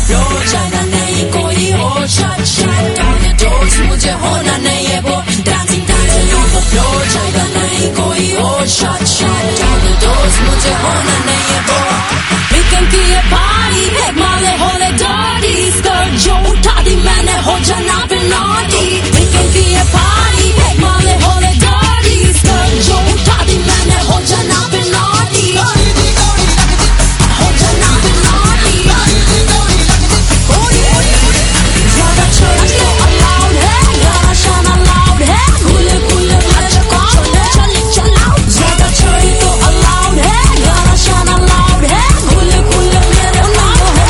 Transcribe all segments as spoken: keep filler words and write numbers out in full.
रोज आना नहीं कोई और shut shut all the doors मुझे होना नहीं है वो dancing dancing on the floor जाएगा नहीं कोई और shut shut all the doors मुझे होना नहीं है वो weekend की ये party एक माले होले dirty skirt जो उठा दी मैंने हो जाना पे naughty weekend की ये party एक माले होले dirty skirt जो उठा दी मैंने हो जाना पे naughty हो जाना पे naughty ज़्यादा चढ़ तो allowed है गाना शाना loud है खुले खुले बच्चे को चले चले चलाओ ज़्यादा चढ़ तो allowed है गाना शाना loud है खुले खुले मेरे नाम है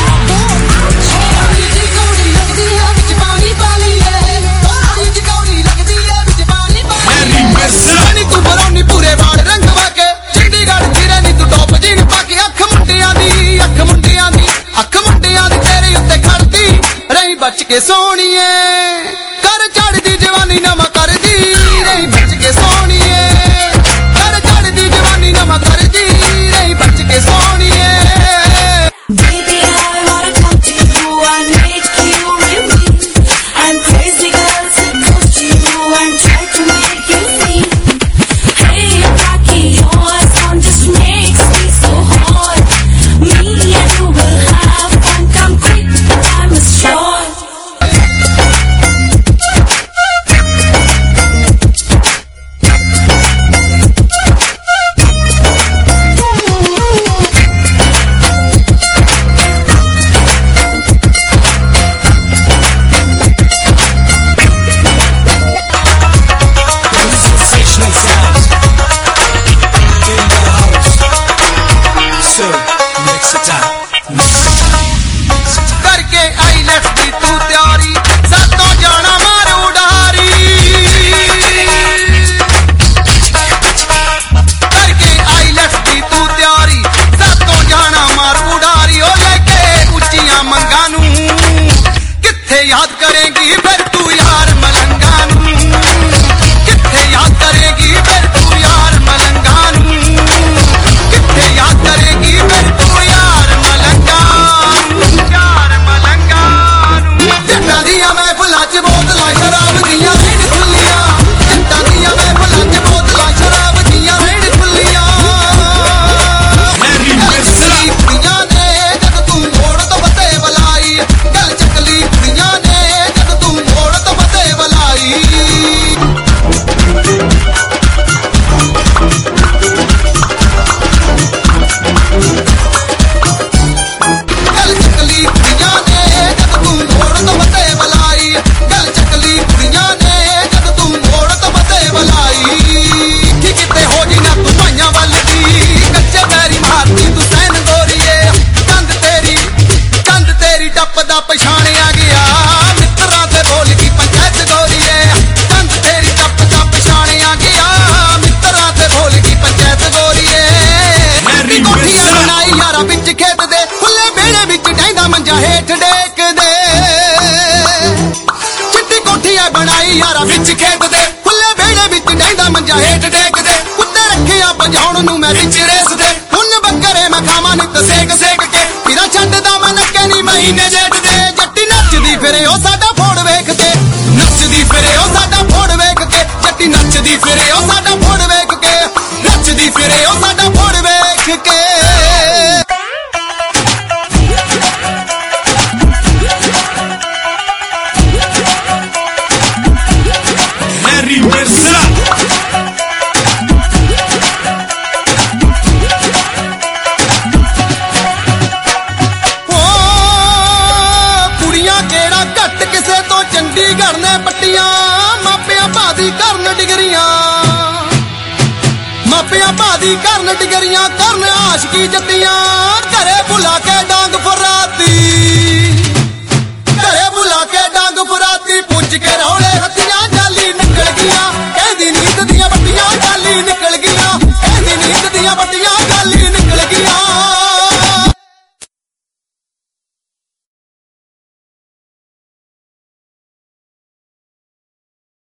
तू बरौनी पूरे वाड़ रंग वाके चंडीगढ़ की रहनी तू टॉप जीन पाके अख मुंडियां दी अख मुंडियां दी अख मुंडियां दी तेरे उत्ते खड़दी रही बच के सोहणीए कर चढ़दी जवानी नवा करदी रही बच के सोहणीए कर चढ़दी जवानी नवा करदी रही बच के सोहणीए Baby, I wanna come to you and make you real me and crazy girls sit close to you and try to make you see hey Rocky your sound just makes me so hot me and you will have fun come quick the time is short Sensational sounds in the house. So mix it up, mix it up. करके I let's दी तू तैयारी सातों जाना मार उडारी करके I let's दी तू तैयारी सातों जाना मार उडारी ओ लेके उच्चियां मंगां नू किथे याद करेगी फिर तू यार मलंगा नू किथे याद करेगी फिर तू यार मलंगा नू किथे याद करेगी फिर तू यार मलंगा नू यार मलंगा नू जट्टां दियां महफिलां च बोतलां शराब दियां रेड़ खुल्लियां जट्टां दियां महफिलां च बोतलां शराब दियां रेड़ खुल्लियां चकली कुड़ियां ने जद तू मोड़ तो बते बलाई गल चकली कुड़ियां ने जद तू मोड़ तो बते बलाई गल चकली कुड़ियां ने जद तू मोड़ तो बते बलाई गल चकली कुड़ियां ने जद तू मोड़ तो बते बलाई कि किते हो जी ना तू भाइयां वल दी कच्चे पैरी मारती तू सैन गोरीए कंध तेरी कंध तेरी टप्पदा पछाणिया गया मित्तरां ते बोल की पंचायत गोरीए कंध तेरी टप्पदा पछाणिया गया मित्तरां ते बोल की पंचायत गोरीए Merry कोठियां Mesa. बनाई यारा विच खेत दे खुले बेड़े विच डैंदा मंजा हेठ डेक दे चिट्टी कोठियां बनाई यारा विच खेत दे खुले बेड़े विच डैंदा मंजा हेठ डेक दे उत्ते रखिया बजाउण नू मैं विच रेस दे हुन बकरे मैं खावां नित सेक सेक के फिरा छड्डदा मैं नक्के नी महीने जेठ दे जट्टी नੱਚਦੀ ਫਿਰੇ ਉਹ ਸਾਡਾ ਫੋੜ ਵੇਖ ਕੇ ਨੱਚਦੀ ਫਿਰੇ ਉਹ ਸਾਡਾ ਫੋੜ ਵੇਖ ਕੇ ਜੱਟੀ ਨੱਚਦੀ ਫਿਰੇ ਉਹ ਸਾਡਾ ਫੋੜ ਵੇਖ ਕੇ ਨੱਚਦੀ ਫਿਰੇ ਉਹ ਸਾਡਾ ਫੋੜ ਵੇਖ ਕੇ Merry Mesa. ਓ ਕੁੜੀਆਂ ਕਿਹੜਾ ਘੱਟ ਕਿਸੇ ਤੋਂ ਚੰਡੀਗੜ੍ਹ ਨੇ ਪੱਟੀਆਂ ਮਾਪਿਆਂ ਭਾਦੀ ਕਰਨ ਡਿਗਰੀਆਂ ਮਾਪਿਆਂ ਭਾਦੀ ਕਰਨ ਡਿਗਰੀਆਂ ਕਰਨ ਆਸ਼ਕੀ ਜੱਤੀਆਂ ਘਰੇ ਬੁਲਾ ਕੇ ਡਾਂਗ ਫਰਾਤੀ ਘਰੇ ਬੁਲਾ ਕੇ ਡਾਂਗ ਫਰਾਤੀ ਪੁੱਜ ਕੇ ਰੌਲੇ ਹੱਥੀਆਂ ਜਾਲੀ ਨਿਕਲ ਗਈਆਂ ਕਹਿੰਦੀ ਨੀਂਦ ਦੀਆਂ ਬੱਤੀਆਂ ਜਾਲੀ ਨਿਕਲ ਗਈਆਂ ਕਹਿੰਦੀ ਨੀਂਦ ਦੀਆਂ ਬੱਤੀਆਂ ਜਾਲੀ ਨਿਕਲ ਗਈਆਂ